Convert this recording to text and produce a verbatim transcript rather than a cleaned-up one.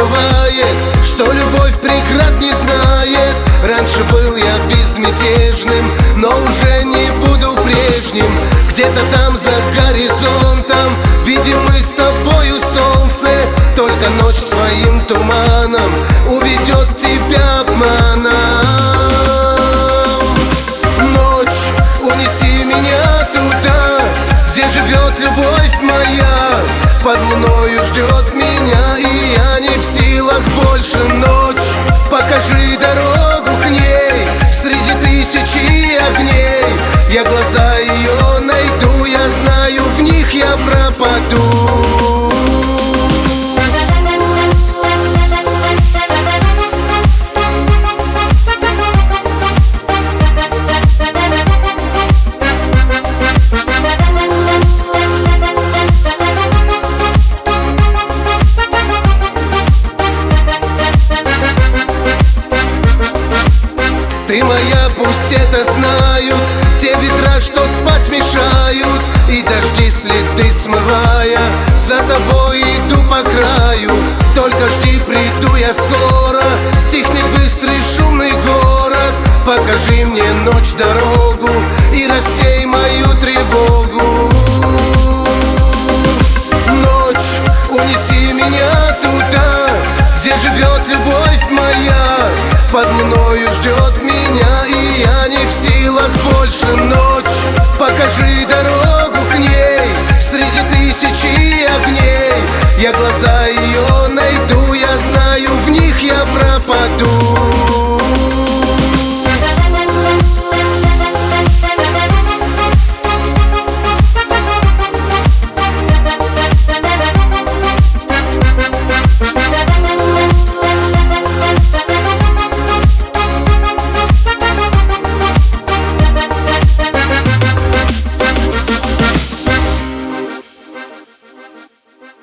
бывает, что любовь преград не знает. Раньше был я безмятежным, но уже не буду прежним. Где-то там за горизонтом видим мы с тобою солнце. Только ночь своим туманом уведет тебя обманом. Ночь, унеси меня туда, где живет любовь моя. Под луною ждет меня, и я не в силах больше. Ночь, покажи дорогу к ней среди тысячи огней. Я глаза ее найду, я знаю, в них я пропаду. Ты моя, пусть это знают те ветра, что спать мешают, и дожди следы смывая, за тобой иду по краю. Только жди, приду я скоро, стихнет быстрый шумный город. Покажи мне, ночь, дорогу и рассей мою тревогу. Ночь, унеси меня туда, где живет любовь моя. Под луною ждет меня, и я не в силах больше. Ночь, покажи дорогу к ней среди тысячи огней. Я глаза ее найду, я знаю, в них я пропаду.